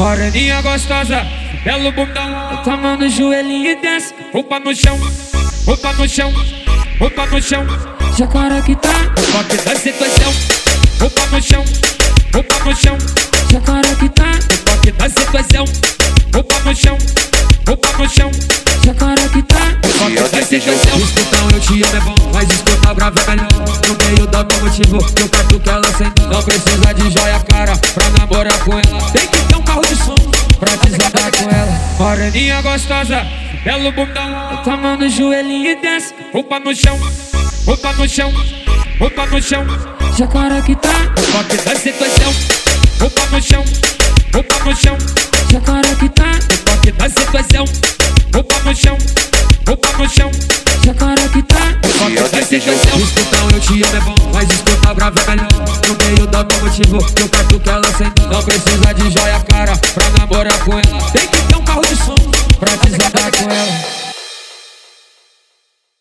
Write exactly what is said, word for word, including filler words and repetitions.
Moreninha gostosa, belo bundão. Toma no joelhinho e desce. Roupa no chão, roupa no chão, roupa no chão. Jacara que tá, Toque da situação. Roupa no chão, roupa no chão. jacara que tá, Toque da situação. Roupa no chão, roupa no chão. jacara que tá. Toque da situação. Escutão, eu te amo é bom, mas escutar brava é melhor. No meio da motivo, eu capto que ela sente. Não precisa de joia cara pra namorar com ela. Tem que ter um carro de som pra desandar com ela. Moreninha gostosa, belo bundão. Toma no joelhinho e desce. Roupa no chão, roupa no chão, roupa no chão. Jacara que tá, Toque da situação. Roupa no chão, roupa no chão. jacara que tá, Toque da situação. Roupa no chão, roupa no chão. jacara que tá. Toque da situação. Escutão, eu te amo é bom, mas escutar brava é melhor. No meio da motivo, eu capto que ela sente. Não precisa de joia cara pra namorar com ela. Tem que